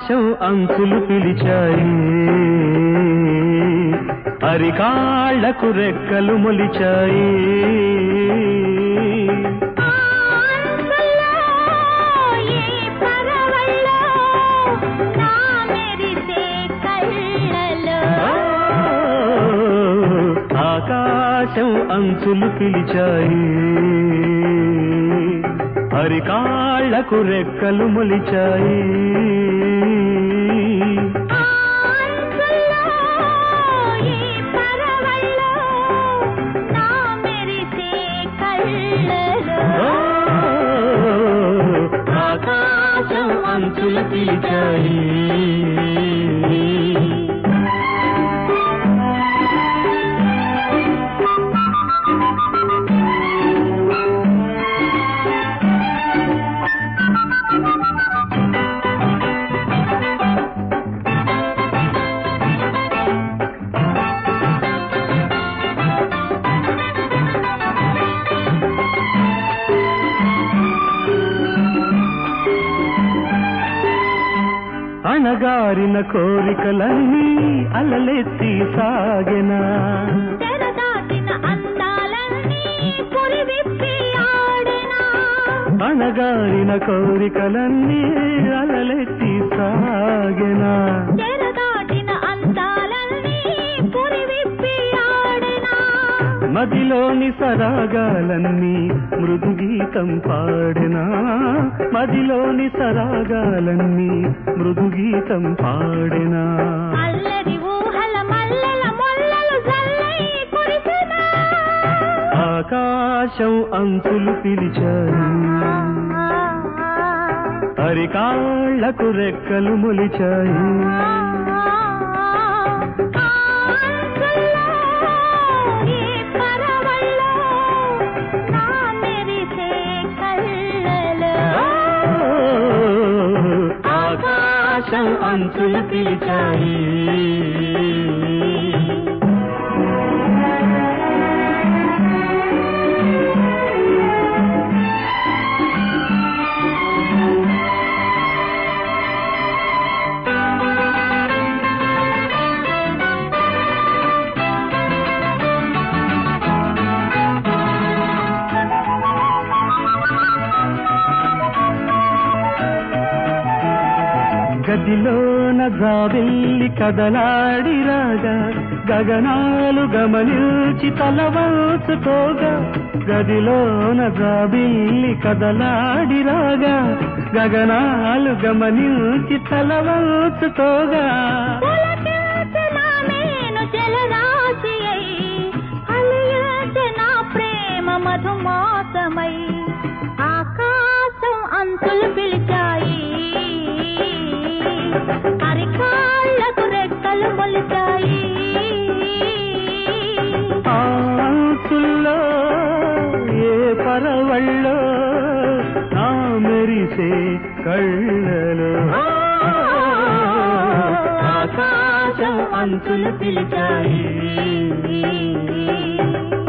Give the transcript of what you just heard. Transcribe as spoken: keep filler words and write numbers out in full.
ఆకాశం అంచులు పిలిచాయి, అరికాళ్లకు రెక్కలు మొలిచాయి. ఆకాశం అంచులు పిలిచాయి, అరికాళ్లకు రెక్కలు మొలిచాయి. ఆకాశం అంచులు పిలిచాయి. అణగారిన కోరికలన్నీ అలలెత్తి సాగెనా, తెరదాటిన అందాలన్నీ పురివిప్పి ఆడెనా. అణగారిన కోరికలన్నీ అలలెత్తి సాగెనా, తెరదాటిన అందాలన్నీ పురివిప్పి ఆడెనా. మదిలోని సరాగాలన్నీ మృదుగీతం పాడెనా, మదిలోని సరాగాలన్నీ మృదుగీతం పాడెనా. అల్లరి ఊహల మల్లెల మొల్లలు జల్లై కురిసెనా. ఆకాశం అంచులు పిలిచాయి, అరికాళ్లకు రెక్కలు మొలిచాయి. ఆకాశం అంచులు పిలిచాయి. గదిలోన జాబిల్లి కదలాడి రాగా, గగనాలు గమనించి తలవంచుకోగా. గదిలోన జాబిల్లి కదలాడి రాగా, గగనాలు గమనించి తలవంచుకోగా. జలరాశి అయి అలియచే నా ప్రేమ మధుమాసమై. ఆకాశం అంచులు పిలిచాయి, అరికాళ్లకు రెక్కలు మొలిచాయి. ఆంచుల్లో ఏ పరవళ్ళో నా మెరిసే కళ్ళలో. ఆకాశం అంచులు పిలిచాయి.